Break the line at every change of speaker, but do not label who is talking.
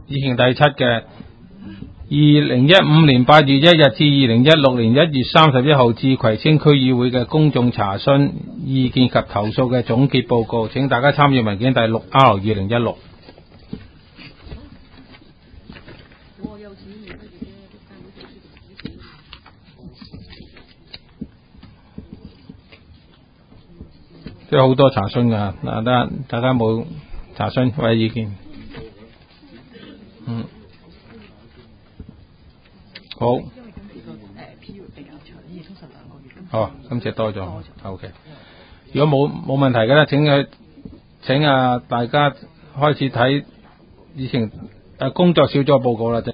議程第7嘅2015年8月1日至2016年1月31號至葵青區議會嘅公眾查詢意見及投訴嘅總結報告，請大家參閱文件第 6R2016。都有好多查詢㗎，大家冇查詢或者意見。好。好，今次多咗。OK。如果冇問題嘅咧，請大家開始睇以前工作小組報告啦。